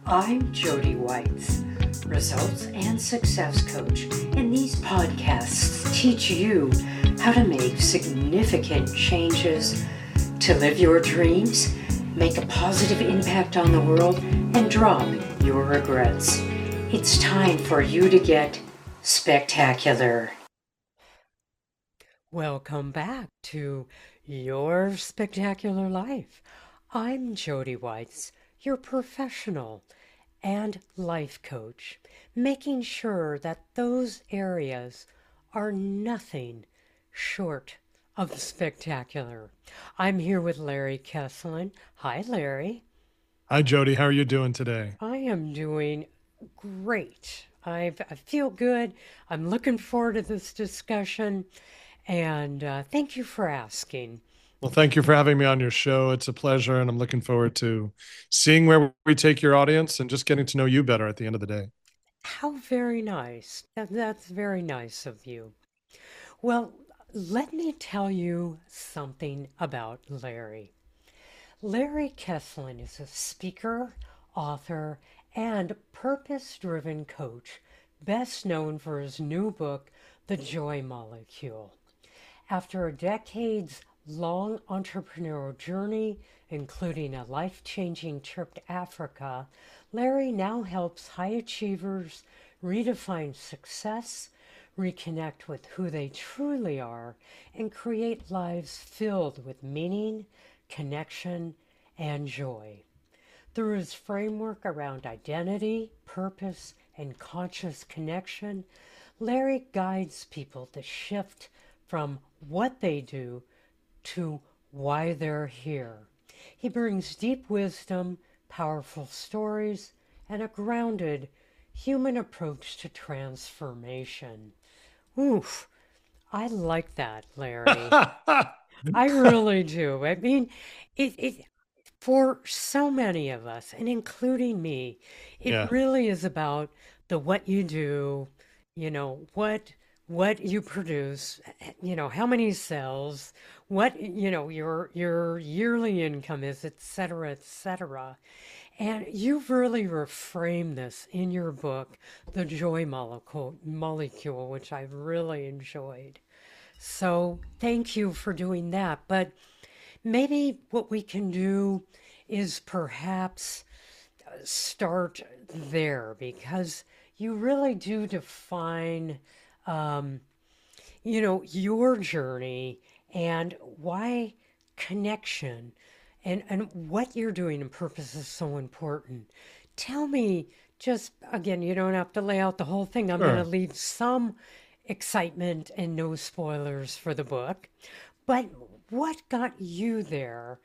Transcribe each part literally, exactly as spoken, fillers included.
I'm Jody Whites, results and success coach, and these podcasts teach you how to make significant changes to live your dreams, make a positive impact on the world, and drop your regrets. It's time for you to get spectacular. Welcome back to Your Spectacular Life. I'm Jody Whites, your professional and life coach, making sure that those areas are nothing short of spectacular. I'm here with Larry Kesslin. Hi, Larry. Hi, Jody. How are you doing today? I am doing great. I, I feel good. I'm looking forward to this discussion, and uh, thank you for asking. Well, thank you for having me on your show. It's a pleasure, and I'm looking forward to seeing where we take your audience and just getting to know you better at the end of the day. How very nice. That, that's very nice of you. Well, let me tell you something about Larry. Larry Kesslin is a speaker, author, and purpose-driven coach, best known for his new book, The Joy Molecule. After a decade's long entrepreneurial journey, including a life-changing trip to Africa, Larry now helps high achievers redefine success, reconnect with who they truly are, and create lives filled with meaning, connection, and joy. Through his framework around identity, purpose, and conscious connection, Larry guides people to shift from what they do to why they're here. He brings deep wisdom, powerful stories, and a grounded human approach to transformation. Oof, I like that, Larry. I really do. I mean, it, it for so many of us, and including me, it Yeah. really is about the what you do, you know, what what you produce, you know, how many sales, what, you know, your your yearly income is, et cetera, et cetera. And you've really reframed this in your book, The Joy Molecule, Molecule, which I've really enjoyed. So thank you for doing that. But maybe what we can do is perhaps start there because you really do define, um, you know, your journey and why connection and, and what you're doing in purpose is so important. Tell me, just again, you don't have to lay out the whole thing. I'm going to Sure. leave some excitement and no spoilers for the book. But what got you there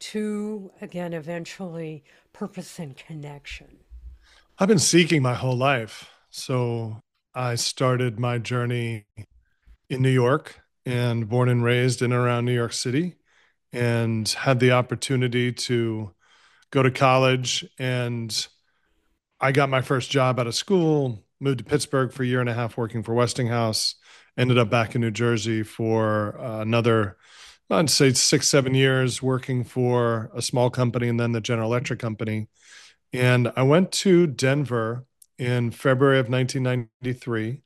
to, again, eventually purpose and connection? I've been seeking my whole life. So I started my journey in New York and born and raised in and around New York City and had the opportunity to go to college. And I got my first job out of school, moved to Pittsburgh for a year and a half working for Westinghouse, ended up back in New Jersey for uh, another, I'd say six, seven years working for a small company and then the General Electric company. And I went to Denver in February of nineteen ninety-three.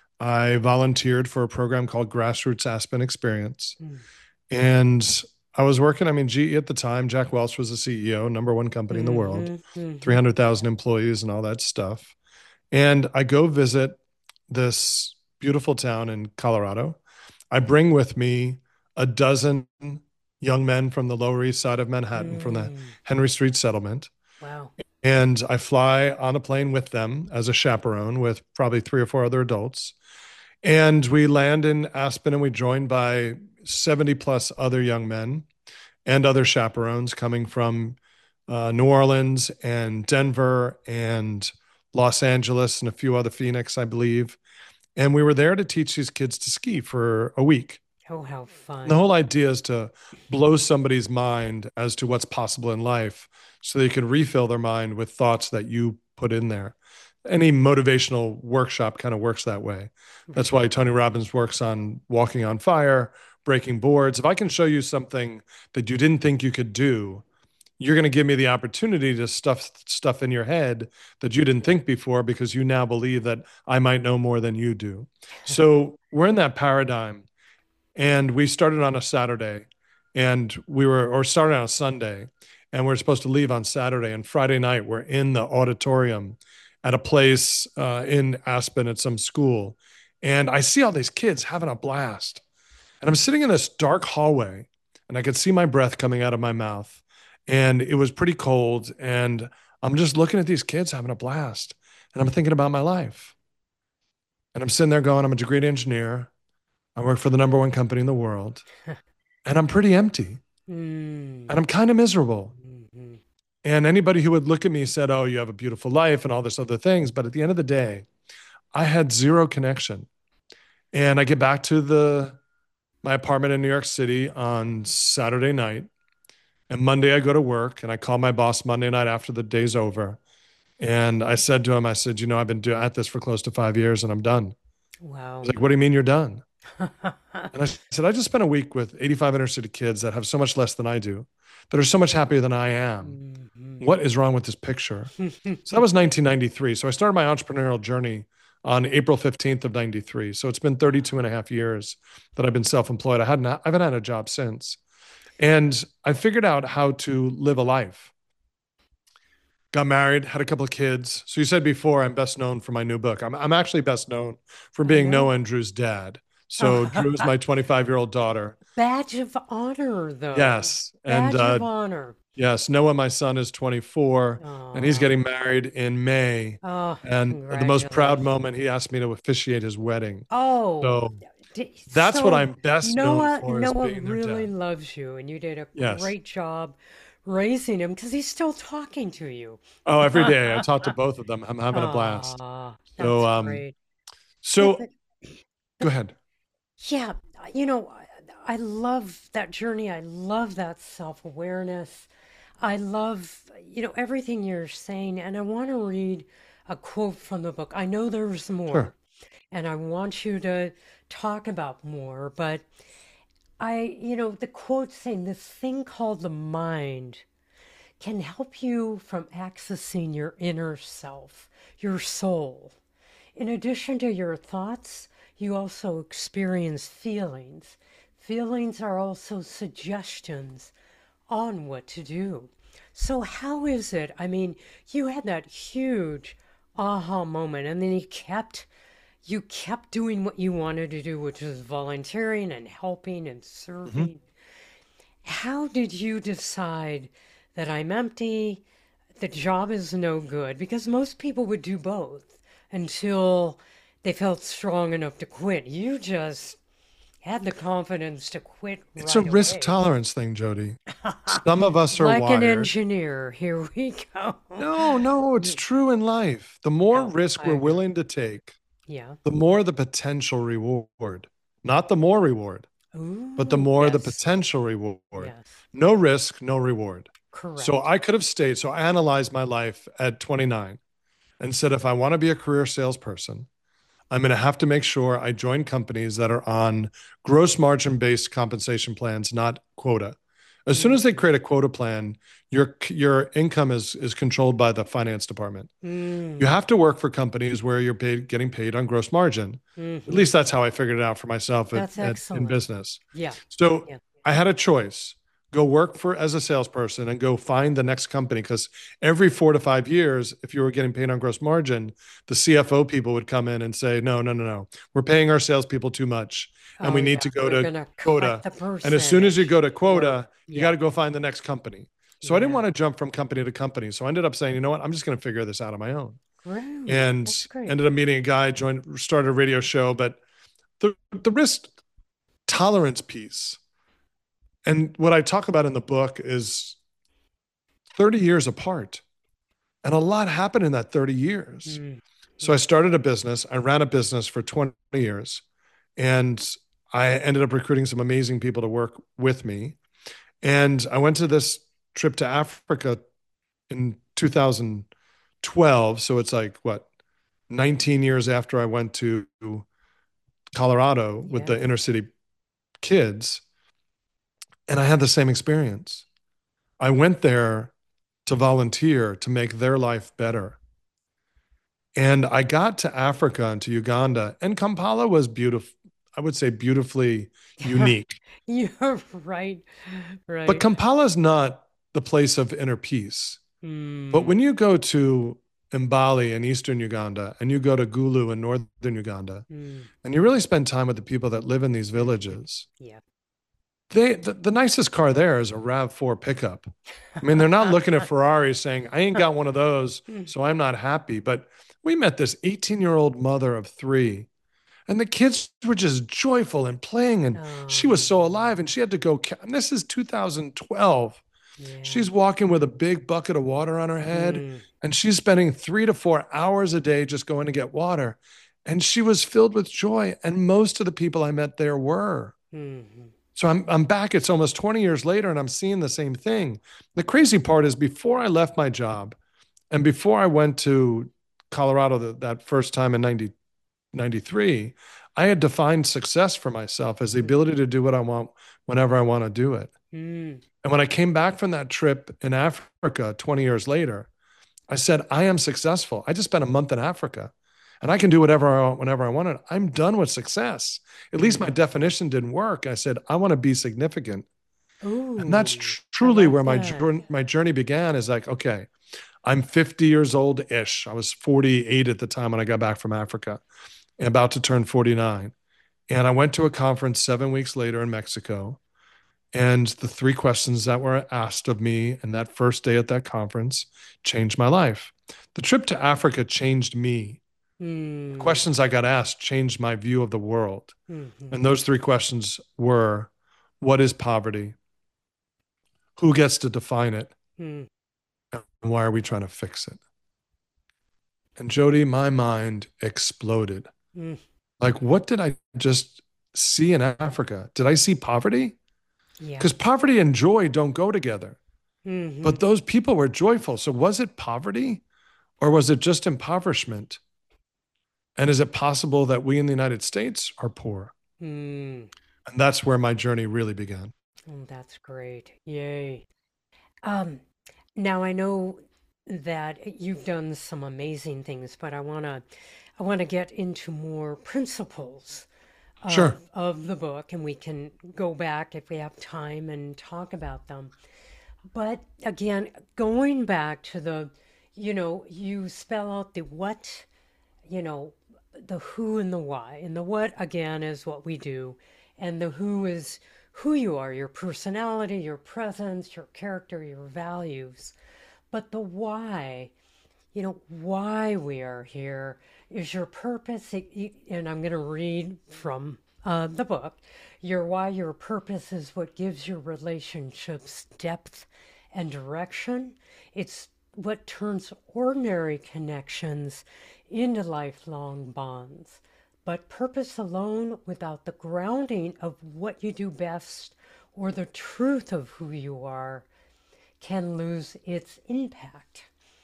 I volunteered for a program called Grassroots Aspen Experience. Mm. And I was working, I mean, G E at the time, Jack Welch was the C E O, number one company in the world, Mm-hmm, mm-hmm. three hundred thousand employees and all that stuff. And I go visit this beautiful town in Colorado. I bring with me a dozen young men from the Lower East Side of Manhattan, from the Mm. Henry Street settlement. Wow. And I fly on a plane with them as a chaperone with probably three or four other adults. And we land in Aspen and we joined by seventy plus other young men and other chaperones coming from uh, New Orleans and Denver and Los Angeles and a few other, Phoenix, I believe. And we were there to teach these kids to ski for a week. Oh, how And the fun. whole idea is to blow somebody's mind as to what's possible in life so they can refill their mind with thoughts that you put in there. Any motivational workshop kind of works that way. That's why Tony Robbins works on walking on fire, breaking boards. If I can show you something that you didn't think you could do, you're going to give me the opportunity to stuff stuff in your head that you didn't think before because you now believe that I might know more than you do. So we're in that paradigm. And we started on a Saturday and we were, or started on a Sunday, and we're supposed to leave on Saturday. And Friday night, we're in the auditorium at a place uh, in Aspen at some school. And I see all these kids having a blast. And I'm sitting in this dark hallway and I could see my breath coming out of my mouth. And it was pretty cold. And I'm just looking at these kids having a blast. And I'm thinking about my life. And I'm sitting there going, I'm a degreed engineer. I work for the number one company in the world. And I'm pretty empty. Mm. And I'm kind of miserable. Mm-hmm. And anybody who would look at me said, oh, you have a beautiful life and all this other things. But at the end of the day, I had zero connection. And I get back to the my apartment in New York City on Saturday night. And Monday I go to work and I call my boss Monday night after the day's over. And I said to him, I said, you know, I've been doing at this for close to five years and I'm done. Wow. He's like, what do you mean you're done? And I said, I just spent a week with eighty-five inner city kids that have so much less than I do, that are so much happier than I am. Mm-hmm. What is wrong with this picture? So that was nineteen ninety-three. So I started my entrepreneurial journey on April fifteenth of ninety-three. So it's been thirty-two and a half years that I've been self-employed. I hadn't, I haven't had a job since. And I figured out how to live a life. Got married, had a couple of kids. So you said before, I'm best known for my new book. I'm, I'm actually best known for being Noah and Drew's dad. So Drew is my twenty-five-year-old daughter. Badge of honor, though. Yes. Badge and uh, of honor. Yes. Noah, my son, is twenty-four, Aww. and he's getting married in May. Oh, and the most proud moment, he asked me to officiate his wedding. Oh. So that's so what I'm best Noah, known for. Noah being really dad. loves you, and you did a Yes. great job raising him because he's still talking to you. Oh, every day. I talk to both of them. I'm having Aww, a blast. That's so, um, great. So, but, but, go ahead. Yeah, you know, I, I love that journey. I love that self-awareness. I love, you know, everything you're saying. And I want to read a quote from the book. I know there's more, Sure. and I want you to talk about more, but I, you know, the quote saying this thing called the mind can help you from accessing your inner self, your soul. In addition to your thoughts, you also experience feelings. Feelings are also suggestions on what to do. So how is it? I mean, you had that huge aha moment, and then you kept you kept doing what you wanted to do, which was volunteering and helping and serving. Mm-hmm. How did you decide that I'm empty, the job is no good? Because most people would do both until they felt strong enough to quit. You just had the confidence to quit right It's a risk away. tolerance thing, Jody. Some of us are Like wired. an engineer. Here we go. No, no, it's true in life. The more Yeah, risk I we're agree. willing to take, Yeah. the more the potential reward. Not the more reward, but the Ooh, more the yes, potential reward. yes, No risk, no reward. So correct. I could have stayed. So I analyzed my life at twenty-nine and said, if I want to be a career salesperson, I'm going to have to make sure I join companies that are on gross margin based compensation plans, not quota. As soon as they create a quota plan, your your income is is controlled by the finance department. Mm, You have to work for companies where you're paid getting paid on gross margin. hmm At least that's how I figured it out for myself at, That's at, in excellent. business. Yeah, So yeah. I had a choice: go work for as a salesperson and go find the next company. Because every four to five years, if you were getting paid on gross margin, the C F O people would come in and say, "No, no, no, no, we're paying our salespeople too much, and Oh, we need yeah. to go We're to gonna cut quota." the And as soon as you percentage. go to Or, quota, you got yeah, to go find the next company. So I didn't yeah. want to jump from company to company. So I ended up saying, you know what, I'm just going to figure this out on my own. Great. And That's great. ended up meeting a guy, joined, started a radio show. But the the risk tolerance piece, and what I talk about in the book, is thirty years apart. And a lot happened in that thirty years. Mm, So I started a business. I ran a business for twenty years. And I ended up recruiting some amazing people to work with me. And I went to this trip to Africa in two thousand twelve. So it's like, what, nineteen years after I went to Colorado with the yeah. inner city kids. And I had the same experience. I went there to volunteer to make their life better. And I got to Africa and to Uganda, and Kampala was beautiful. I would say beautifully unique. You're right. But Right. Kampala is not the place of inner peace. But Mm, when you go to Mbali in eastern Uganda and you go to Gulu in northern Uganda, mm, and you really spend time with the people that live in these villages, yeah. they the, the nicest car there is a RAV four pickup. I mean, they're not looking at Ferraris saying, I ain't got one of those, so I'm not happy. But we met this eighteen year old mother of three, and the kids were just joyful and playing, and she was so alive. And Um, she had to go. And this is two thousand twelve. yeah. She's walking with a big bucket of water on her head, Mm, and she's spending three to four hours a day just going to get water. And she was filled with joy. And most of the people I met there were. mm, So I'm I'm back. It's almost twenty years later, and I'm seeing the same thing. The crazy part is before I left my job and before I went to Colorado the, that first time in ninety ninety-three, I had defined success for myself as the mm, ability to do what I want whenever I want to do it. mm, And when I came back from that trip in Africa twenty years later, I said, I am successful. I just spent a month in Africa and I can do whatever I want whenever I want it. I'm done with success. At least my mm. definition didn't work. I said, I want to be significant. And that's Ooh, tr- I truly like where my that. journey, my journey began is like, okay, I'm fifty years old ish. I was forty-eight at the time when I got back from Africa and about to turn forty-nine. And I went to a conference seven weeks later in Mexico. And the three questions that were asked of me in that first day at that conference changed my life. The trip to Africa changed me. The Mm, questions I got asked changed my view of the world. mm, And those three questions were, what is poverty? Who gets to define it? mm, And why are we trying to fix it? And Jody, my mind exploded. mm. Like, what did I just see in Africa? Did I see poverty? Yeah. Because poverty and joy don't go together. Mm-hmm. But those people were joyful. So was it poverty or was it just impoverishment? And is it possible that we in the United States are poor? Mm. And that's where my journey really began. Oh, that's great. Yay. Um, now I know that you've done some amazing things, but I wanna I wanna get into more principles Sure. of of the book, and we can go back if we have time and talk about them. But again, going back to the, you know, you spell out the what, you know, the who and the why. And the what, again, is what we do. And the who is who you are, your personality, your presence, your character, your values. But the why, you know, why we are here is your purpose. And I'm going to read from uh, the book. Your why, your purpose is what gives your relationships depth and direction. It's what turns ordinary connections into lifelong bonds. But purpose alone, without the grounding of what you do best or the truth of who you are, can lose its impact.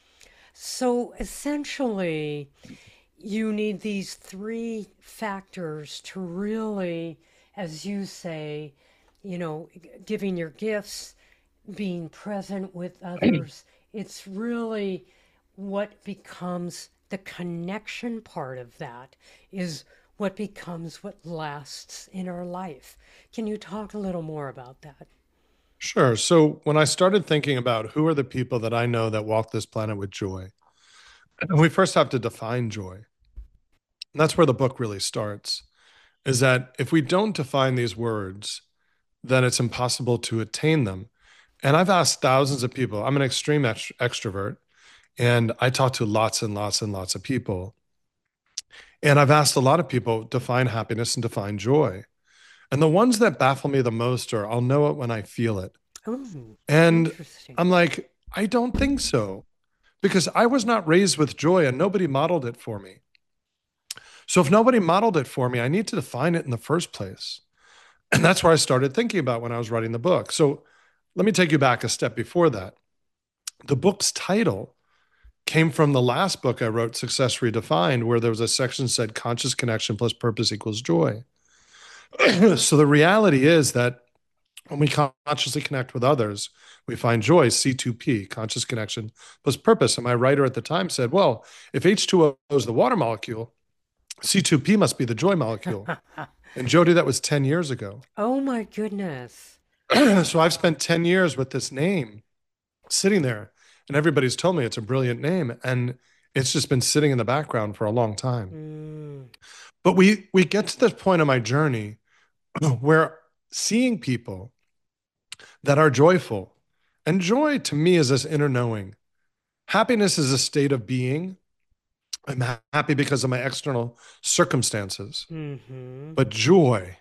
So essentially, you need these three factors to really, as you say, you know, giving your gifts, being present with others. It's really what becomes the connection part of that is what becomes what lasts in our life. Can you talk a little more about that? Sure. So when I started thinking about who are the people that I know that walk this planet with joy, we first have to define joy. And that's where the book really starts, is that if we don't define these words, then it's impossible to attain them. And I've asked thousands of people. I'm an extreme ext- extrovert, and I talk to lots and lots and lots of people. And I've asked a lot of people define happiness and define joy. And the ones that baffle me the most are I'll know it when I feel it. Oh, And interesting. I'm like, I don't think so because I was not raised with joy and nobody modeled it for me. So if nobody modeled it for me, I need to define it in the first place. And that's where I started thinking about when I was writing the book. So let me take you back a step before that. The book's title came from the last book I wrote, Success Redefined, where there was a section that said conscious connection plus purpose equals joy. So the reality is that When we consciously connect with others, we find joy, C two P, conscious connection plus purpose. And my writer at the time said, well, if H two O is the water molecule, C two P must be the joy molecule. And Jody, that was ten years ago. Oh my goodness. So I've spent ten years with this name sitting there, and everybody's told me it's a brilliant name. And it's just been sitting in the background for a long time. Mm, But we we get to this point of my journey where seeing people that are joyful, and joy to me is this inner knowing. Happiness is a state of being. I'm ha- happy because of my external circumstances. mm-hmm. But joy,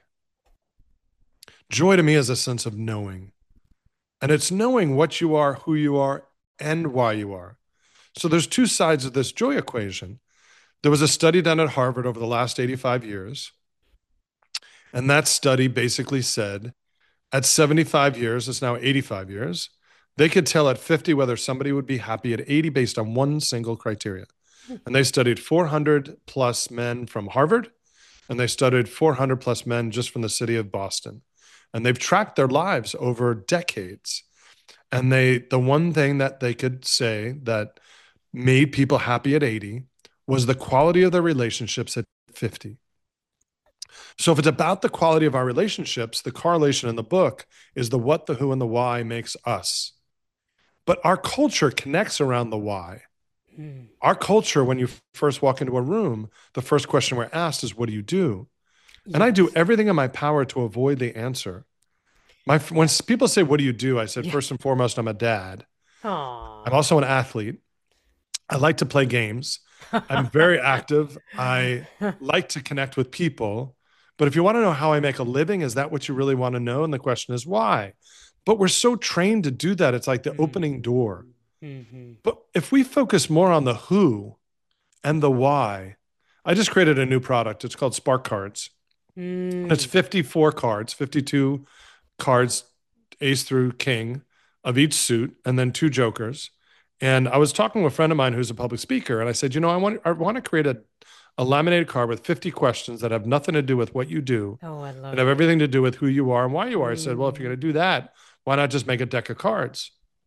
joy to me is a sense of knowing. And it's knowing what you are, who you are, and why you are. So there's two sides of this joy equation. There was a study done at Harvard over the last eighty-five years. And that study basically said at seventy-five years, it's now eighty-five years, they could tell at fifty whether somebody would be happy at eighty based on one single criteria. And they studied four hundred plus men from Harvard, and they studied four hundred plus men just from the city of Boston. And they've tracked their lives over decades. And they, the one thing that they could say that made people happy at eighty was the quality of their relationships at fifty. So if it's about the quality of our relationships, the correlation in the book is the what, the who, and the why makes us. But our culture connects around the why. Mm. Our culture, when you first walk into a room, the first question we're asked is, what do you do? Yes. And I do everything in my power to avoid the answer. My, when people say, what do you do? I said, Yeah. first and foremost, I'm a dad. Aww. I'm also an athlete. I like to play games. I'm very active. I like to connect with people. But if you want to know how I make a living, is that what you really want to know? And the question is why? But we're so trained to do that. It's like the opening door. Mm-hmm. But if we focus more on the who and the why, I just created a new product. It's called Spark Cards. Mm. It's fifty-four cards, fifty-two cards, ace through king of each suit, and then two jokers. And I was talking with a friend of mine who's a public speaker, and I said, you know, I want, I want to create a, a laminated card with fifty questions that have nothing to do with what you do Oh, I love and have it. everything to do with who you are and why you are. I said, well, if you're Mm. going to do that, why not just make a deck of cards?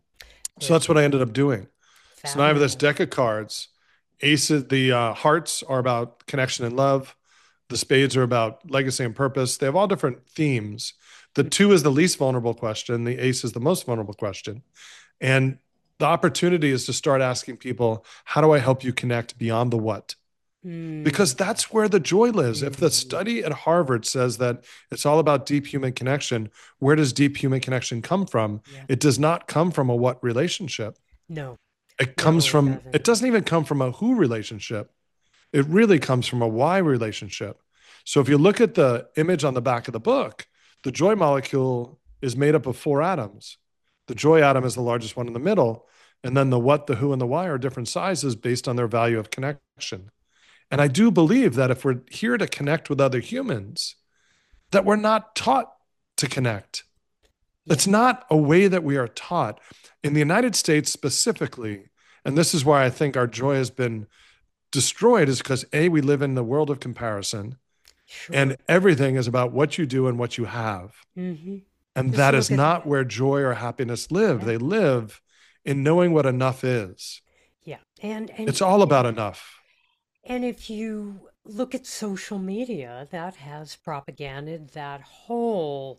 So Yeah. that's what I ended up doing. So now I have this Fabulous. deck of cards. Aces, the uh, hearts are about connection and love. The spades are about legacy and purpose. They have all different themes. The two is the least vulnerable question. The ace is the most vulnerable question. And the opportunity is to start asking people, how do I help you connect beyond the what? Mm. Because that's where the joy lives. If the Mhm. study at Harvard says that it's all about deep human connection, where does deep human connection come from? Yeah. It does not come from a what relationship. No. It No, comes it from, doesn't. it doesn't even come from a who relationship. It really comes from a why relationship. So if you look at the image on the back of the book, the joy molecule is made up of four atoms. The joy atom is the largest one in the middle. And then the what, the who, and the why are different sizes based on their value of connection. And I do believe that if we're here to connect with other humans, that we're not taught to connect. It's not a way that we are taught. In the United States specifically, and this is why I think our joy has been destroyed, is because A, we live in the world of comparison, Sure. and everything is about what you do and what you have. Mm-hmm. And Just that look is at- not where joy or happiness live. Yeah. They live in knowing what enough is. Yeah. And, and It's all about enough. And if you look at social media, that has propaganded that whole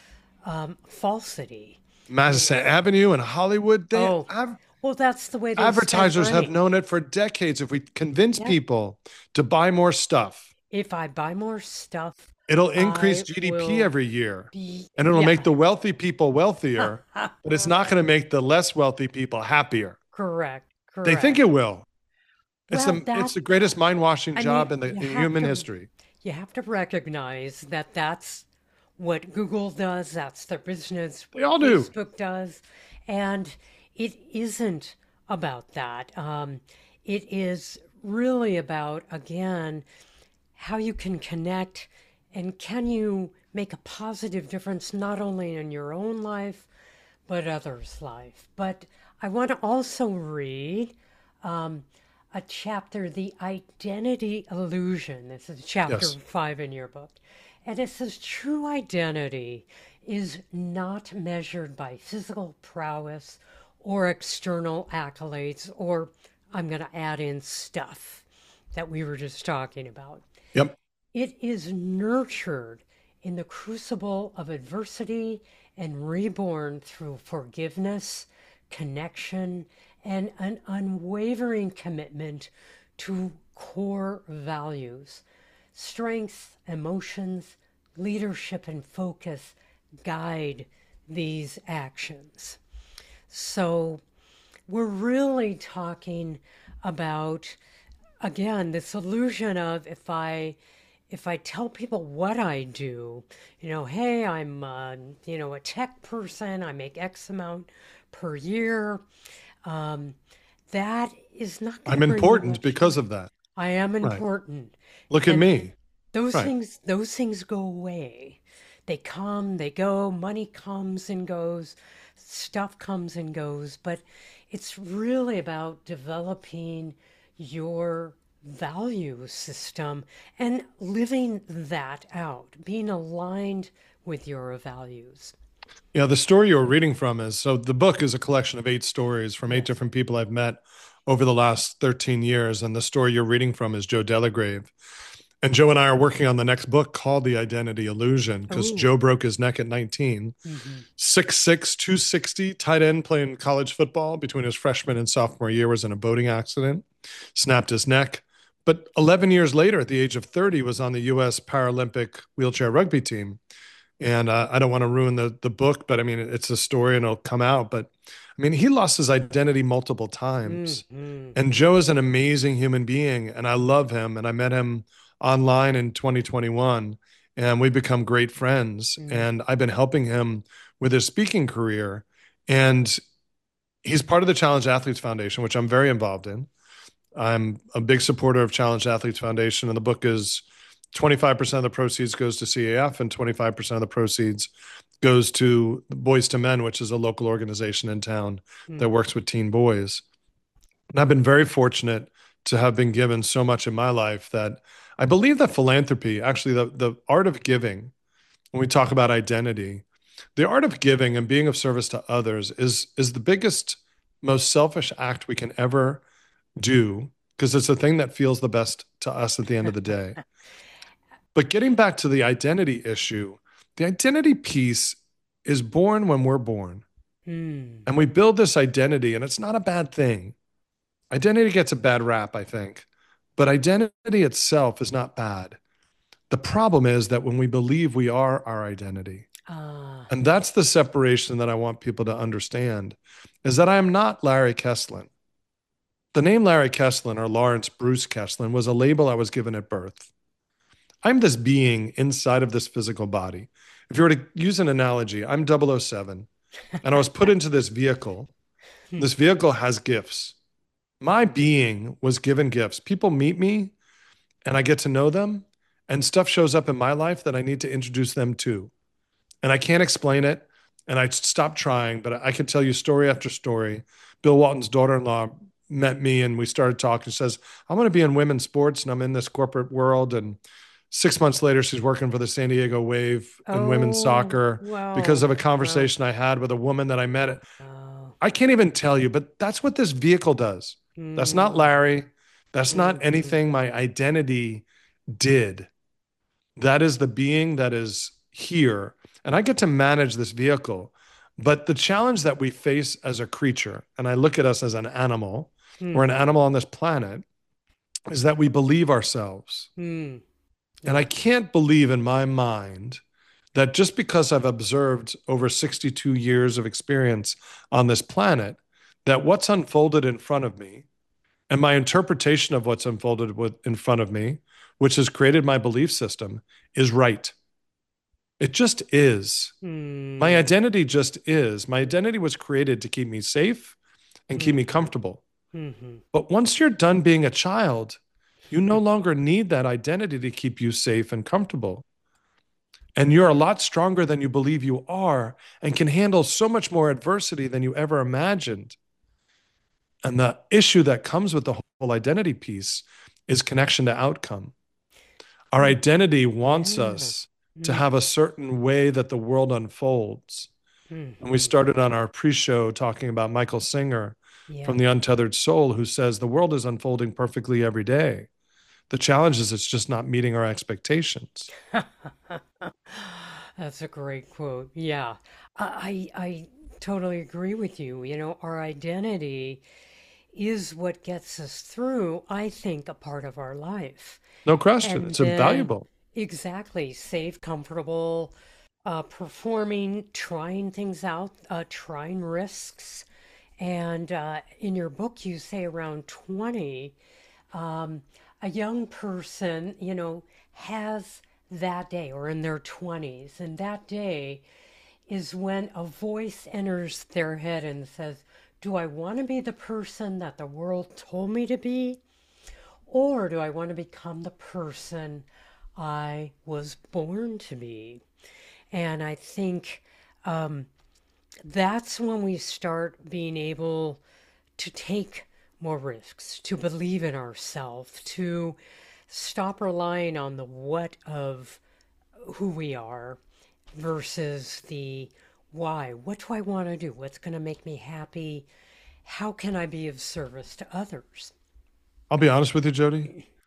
um, falsity. Madison Avenue and Hollywood, they Oh, have well, that's the way they spend advertisers have money. known it for decades. If we convince Yeah. people to buy more stuff, If I buy more stuff, it'll increase I G D P will every year. be, And it'll yeah. make the wealthy people wealthier, but it's not going to make the less wealthy people happier. Correct. Correct. They think it will. It's Well, the that- it's the greatest mind washing I job mean, in the you in have human to- history. You have to recognize that that's what Google does, that's their business, They all do. Facebook does, and it isn't about that. Um, it is really about, again, how you can connect and can you make a positive difference not only in your own life, but others' life. But I want to also read um, a chapter, The Identity Illusion. This is chapter Yes. five in your book. And it says true identity is not measured by physical prowess or external accolades, or I'm going to add in stuff that we were just talking about. Yep. It is nurtured in the crucible of adversity and reborn through forgiveness, connection, and an unwavering commitment to core values. Strength, emotions, leadership, and focus guide these actions. So we're really talking about, again, this illusion of if I if I tell people what I do, you know, hey, I'm, uh, you know, a tech person, I make X amount per year, um, that is not going to I'm bring you important much because joy. of that. I am Right. important. Look at And me. those Right. things, those things go away. They come, they go, money comes and goes, stuff comes and goes, but it's really about developing your value system and living that out, being aligned with your values. Yeah, the story you were reading from is so the book is a collection of eight stories from eight Yes. different people I've met over the last thirteen years. And the story you're reading from is Joe Delagrave. And Joe and I are working on the next book called The Identity Illusion because Oh, Joe broke his neck at nineteen, mm-hmm. six six, two sixty, tight end playing college football between his freshman and sophomore year, was in a boating accident, snapped his neck. But eleven years later, at the age of thirty, was on the U S Paralympic wheelchair rugby team. And uh, I don't want to ruin the the book, but I mean, it's a story and it'll come out. But I mean, he lost his identity multiple times. Mm-hmm. And Joe is an amazing human being, and I love him. And I met him online in twenty twenty-one, and we've become great friends. Mm. And I've been helping him with his speaking career. And he's part of the Challenge Athletes Foundation, which I'm very involved in. I'm a big supporter of Challenge Athletes Foundation, and the book is twenty-five percent of the proceeds goes to C A F and twenty-five percent of the proceeds goes to Boys to Men, which is a local organization in town that Mm. works with teen boys. And I've been very fortunate to have been given so much in my life that I believe that philanthropy, actually the, the art of giving, when we talk about identity, the art of giving and being of service to others is, is the biggest, most selfish act we can ever do because it's the thing that feels the best to us at the end of the day. But getting back to the identity issue, the identity piece is born when we're born. Mm. And we build this identity, and it's not a bad thing. Identity gets a bad rap, I think, but identity itself is not bad. The problem is that when we believe we are our identity, Ah. and that's the separation that I want people to understand, is that I am not Larry Kesslin. The name Larry Kesslin or Lawrence Bruce Kesslin was a label I was given at birth. I'm this being inside of this physical body. If you were to use an analogy, I'm double oh seven, and I was put into this vehicle. This vehicle has gifts. My being was given gifts. People meet me and I get to know them, and stuff shows up in my life that I need to introduce them to. And I can't explain it. And I stopped trying, but I can tell you story after story. Bill Walton's daughter-in-law met me and we started talking. She says, I want to be in women's sports and I'm in this corporate world. And six months later, she's working for the San Diego Wave in women's Oh, soccer because wow. of a Wow. conversation I had with a woman that I met. Wow. I can't even tell you, but that's what this vehicle does. That's not Mm. Larry. That's not Mm-hmm. anything my identity did. That is the being that is here. And I get to manage this vehicle. But the challenge that we face as a creature, and I look at us as an animal, we're an Mm. animal on this planet, is that we believe ourselves. Mm. And I Yeah. can't believe in my mind that just because I've observed over sixty-two years of experience on this planet, that what's unfolded in front of me and my interpretation of what's unfolded with, in front of me, which has created my belief system, is right. It just is. My Mm. identity just is. My identity was created to keep me safe and keep me Mm-hmm. comfortable. Mm-hmm. But once you're done being a child, you no longer need that identity to keep you safe and comfortable. And you're a lot stronger than you believe you are and can handle so much more adversity than you ever imagined. And the issue that comes with the whole identity piece is connection to outcome. Our Mm. identity wants Yeah. us to Mm, have a certain way that the world unfolds. And we mm-hmm. started on our pre-show talking about Michael Singer Yeah. from The Untethered Soul, who says the world is unfolding perfectly every day. The challenge is it's just not meeting our expectations. That's a great quote. Yeah. I I I totally agree with you. You know, our identity is what gets us through, I think, a part of our life. No question. And It's then, invaluable. exactly, safe, comfortable, uh, performing, trying things out, uh, trying risks. And uh, in your book, you say around twenty, um, a young person, you know, has that day or in their twenties, and that day is when a voice enters their head and says, do I want to be the person that the world told me to be? Or do I want to become the person I was born to be? And I think um, that's when we start being able to take more risks, to believe in ourselves, to stop relying on the what of who we are versus the why. What do I want to do? What's going to make me happy? How can I be of service to others? I'll be honest with you, Jody.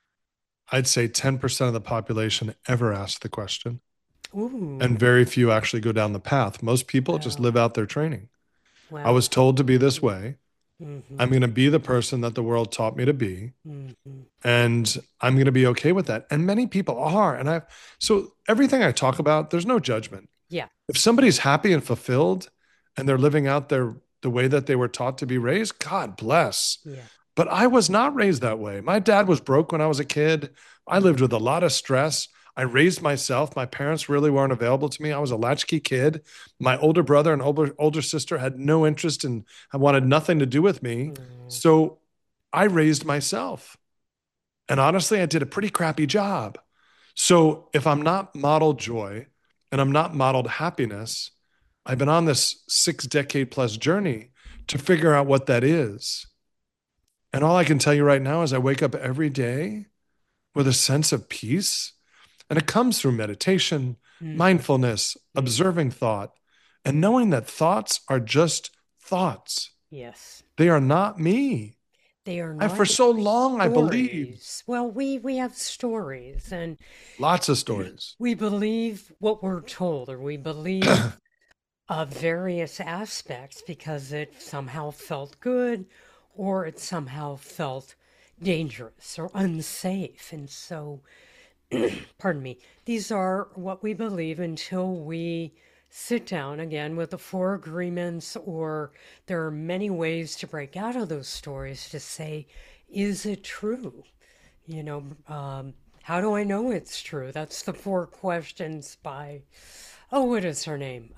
I'd say ten percent of the population ever ask the question, and Ooh, very few actually go down the path. Most people just well, live out their training. I well, was told to be this way. I'm mm-hmm, going to be the person that the world taught me to be, mm-hmm, and I'm going to be okay with that. And many people are. And I've, so everything I talk about, there's no judgment. yeah, If somebody's happy and fulfilled and they're living out their, the way that they were taught to be raised, God bless. yeah, But I was not raised that way. My dad was broke when I was a kid. I lived with a lot of stress. I raised myself. My parents really weren't available to me. I was a latchkey kid. My older brother and older, older sister had no interest in, I wanted nothing to do with me. mm, So I raised myself. And honestly, I did a pretty crappy job. So if I'm not modeled joy and I'm not modeled happiness, I've been on this six decade plus journey to figure out what that is. And all I can tell you right now is I wake up every day with a sense of peace. And it comes through meditation, mm-hmm, mindfulness, mm-hmm, observing thought, and knowing that thoughts are just thoughts. yes. They are not me. They are I, for not so long, I believed stories. Well, we we have stories, and lots of stories. we believe what we're told, or we believe of various aspects because it somehow felt good or it somehow felt dangerous or unsafe. And so, pardon me, these are what we believe until we sit down again with the four agreements, or there are many ways to break out of those stories to say, is it true? You know, um, how do I know it's true? That's the four questions by, oh, what is her name?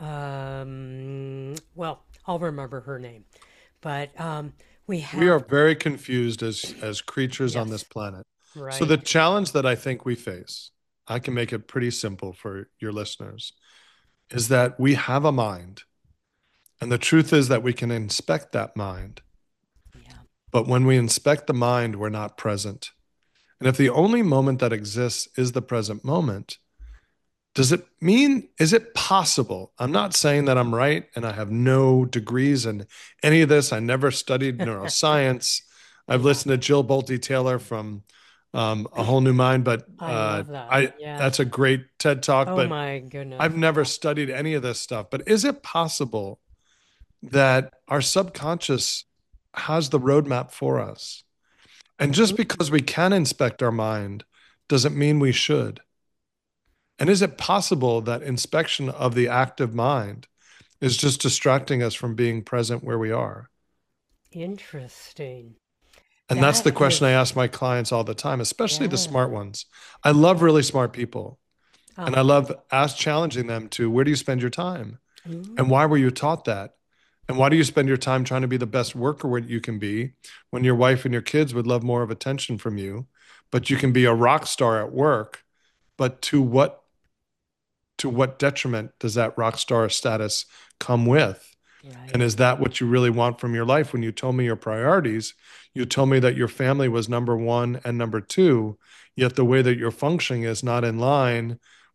Um, well, I'll remember her name. But um, we We are have, very confused as as creatures on this yes, planet. So the right. challenge that I think we face, I can make it pretty simple for your listeners, is that we have a mind. And the truth is that we can inspect that mind. Yeah. But when we inspect the mind, we're not present. And if the only moment that exists is the present moment, does it mean, is it possible? I'm not saying that I'm right and I have no degrees in any of this. I never studied neuroscience. I've Yeah. listened to Jill Bolte Taylor from um, A Whole New Mind, but I uh, love that. I Yeah. that's a great TED talk. Oh But my goodness. I've never studied any of this stuff. But is it possible that our subconscious has the roadmap for us? And just because we can inspect our mind doesn't mean we should. And is it possible that inspection of the active mind is just distracting us from being present where we are? Interesting. And that's That the question I is, ask my clients all the time, especially the yeah. smart ones. I love really smart people. And I Uh-huh. love ask challenging them to, where do you spend your time? And Ooh, why were you taught that? And why do you spend your time trying to be the best worker you can be when your wife and your kids would love more of attention from you? But you can be a rock star at work. But to what to what detriment does that rock star status come with? And right. is that what you really want from your life? When you told me your priorities, you told me that your family was number one and number two, yet the way that you're functioning is not in line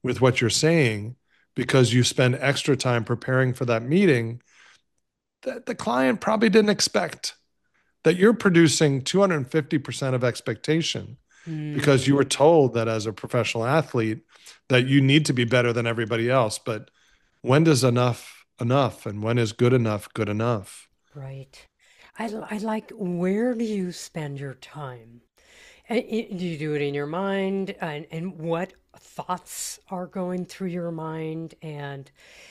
with what you're saying because you spend extra time preparing for that meeting that the client probably didn't expect, that you're producing two hundred fifty percent of expectation because you were Mm, told that as a professional athlete that you need to be better than everybody else. But when does enough enough and when is good enough good enough? right. I, l- I like, where do you spend your time? And i- do you do it in your mind? And, and what thoughts are going through your mind? And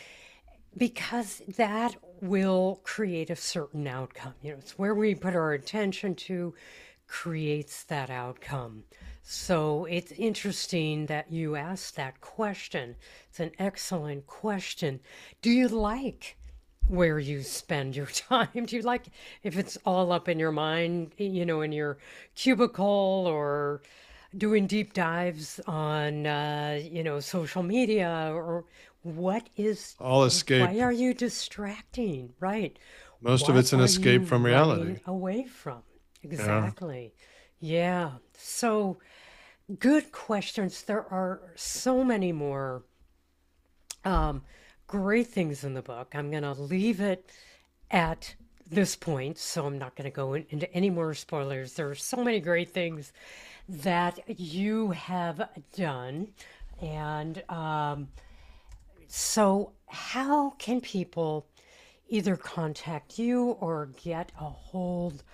because that will create a certain outcome. You know, it's where we put our attention to creates that outcome. So it's interesting that you asked that question. It's an excellent question. Do you like where you spend your time? Do you like if it's all up in your mind, you know, in your cubicle, or doing deep dives on, uh, you know, social media, or what is, All why escape. are you distracting? Right. Most of What it's an are escape you from running reality. away from? Yeah. Exactly. Yeah. So good questions. There are so many more um, great things in the book. I'm going to leave it at this point, so I'm not going to go in, into any more spoilers. There are so many great things that you have done. And um, so, how can people either contact you or get a hold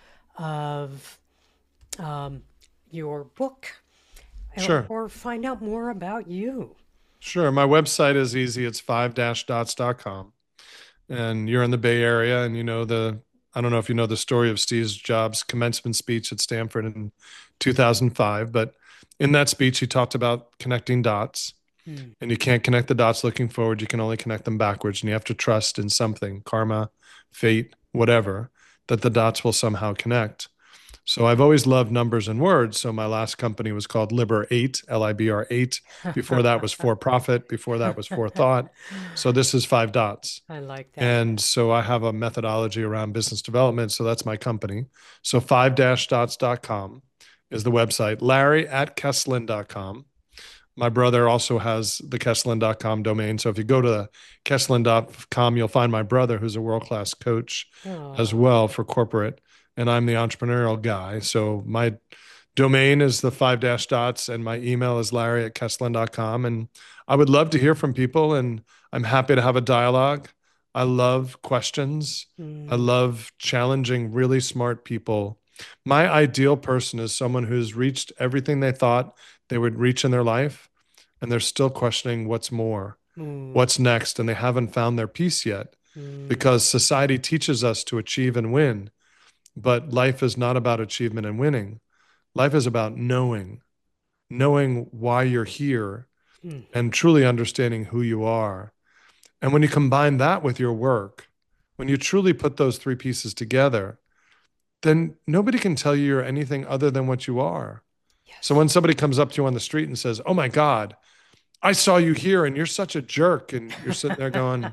of um, your book, or, Sure. or find out more about you? Sure. My website is easy. It's five dash dots dot com. And you're in the Bay Area and you know the, I don't know if you know the story of Steve Jobs' commencement speech at Stanford in two thousand five, but in that speech, he talked about connecting dots. Hmm. And you can't connect the dots looking forward. You can only connect them backwards. And you have to trust in something, karma, fate, whatever, that the dots will somehow connect. So I've always loved numbers and words. So my last company was called Liber eight, L I B R eight. Before that was for profit. Before that was for thought. So this is five dots. I like that. And so I have a methodology around business development. So that's my company. So five dash dots dot com is the website. Larry at kesslin dot com. My brother also has the kesslin dot com domain. So if you go to kesslin dot com, you'll find my brother, who's a world class coach as Oh, well for corporate. And I'm the entrepreneurial guy. So my domain is the five dash dots, and my email is Larry at kesslin dot com. And I would love to hear from people, and I'm happy to have a dialogue. I love questions. I mm, love challenging really smart people. My ideal person is someone who's reached everything they thought they would reach in their life, and they're still questioning what's more, mm, what's next, and they haven't found their peace yet mm, because society teaches us to achieve and win. But life is not about achievement and winning. Life is about knowing, knowing why you're here mhm. and truly understanding who you are. And when you combine that with your work, when you truly put those three pieces together, then nobody can tell you you're anything other than what you are. So Yes. when somebody comes up to you on the street and says, "Oh my God, I saw you here and you're such a jerk," and you're sitting there going,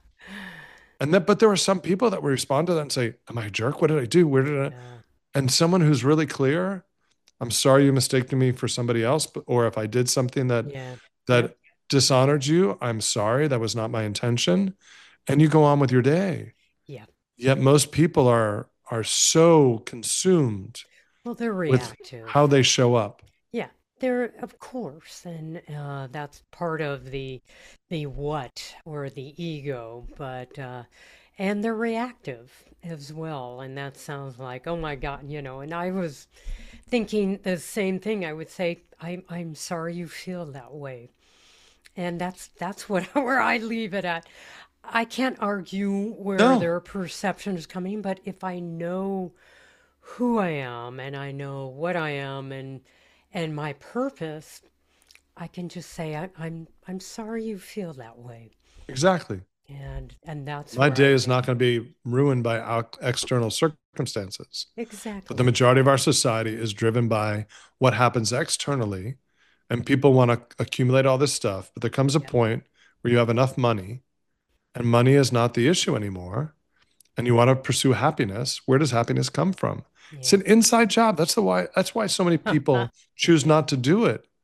and then, but there are some people that will respond to that and say, "Am I a jerk? What did I do? Where did I?" Yeah. And someone who's really clear, "I'm sorry you mistaken me for somebody else, but, or if I did something that Yeah. Yep. that dishonored you, I'm sorry. That was not my intention." And you go on with your day. Yeah. Yet most people are are so consumed Well, they're with how reactive. they show up. Yeah, they're of course, and uh, that's part of the the what, or the ego, but uh, and they're reactive as well, and that sounds like, oh my God, you know. And I was thinking the same thing. I would say, I'm I'm sorry you feel that way, and that's that's what where I leave it at. I can't argue where No, their perception is coming, but if I know who I am and I know what I am, and and my purpose, I can just say, I, I'm I'm sorry you feel that way, exactly. and and that's My where I day is leave not it. going to be ruined by out- external circumstances. But the Exactly. majority of our society is driven by what happens externally. And people want to accumulate all this stuff. But there comes a Yeah. point where you have enough money and money is not the issue anymore. And you want to pursue happiness. Where does happiness come from? It's Yeah. an inside job. That's the why that's why so many people choose not to do it.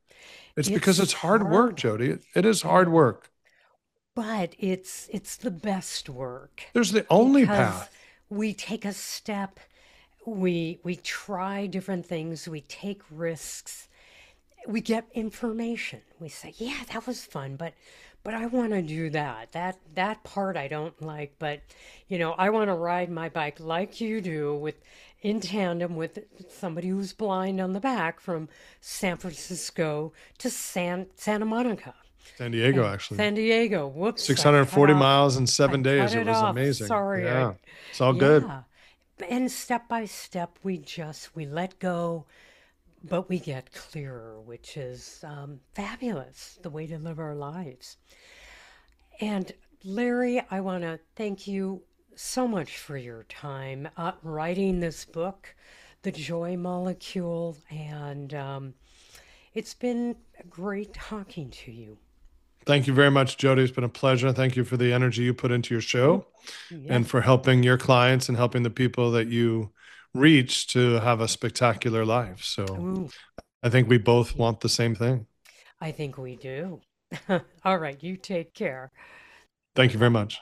It's because It's it's hard work, hard, Jody. It, it is hard yeah, work. but it's it's the best work There's the only because path. we take a step, we we try different things, we take risks, we get information. We say, "Yeah, that was fun, but but I want to do that. That that part I don't like, but you know, I want to ride my bike like you do with in tandem with somebody who's blind on the back from San Francisco to San Santa Monica." San Diego, And actually. San Diego, whoops, I cut six hundred forty off. miles in I seven cut days. It it was off. amazing. Sorry. I, Yeah. It's all good. yeah. And step by step, we just, we let go, but we get clearer, which is um, fabulous, the way to live our lives. And Larry, I want to thank you so much for your time uh, writing this book, The Joy Molecule. And um, it's been great talking to you. Thank you very much, Jody. It's been a pleasure. Thank you for the energy you put into your show Yes. and for helping your clients and helping the people that you reach to have a spectacular life. So Ooh, I think we both want the same thing. I think we do. All right, you take care. Thank you very much.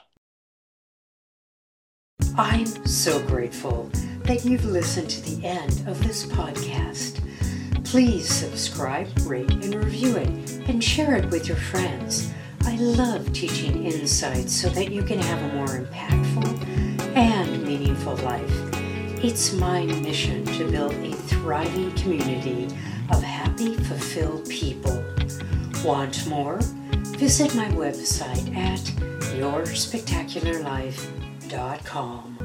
I'm so grateful that you've listened to the end of this podcast. Please subscribe, rate, and review it, and share it with your friends. I love teaching insights so that you can have a more impactful and meaningful life. It's my mission to build a thriving community of happy, fulfilled people. Want more? Visit my website at your spectacular life dot com.